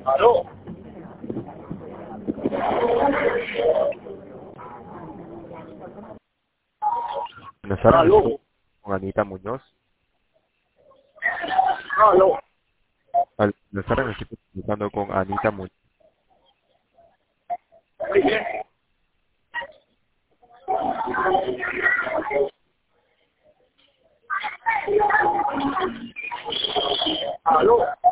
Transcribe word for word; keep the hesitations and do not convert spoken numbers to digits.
Aló. Buenas tardes, Aló. estoy con Anita Muñoz. Aló. Al- Buenas tardes, me estoy comunicando con Anita Muñoz. Oye. Aló.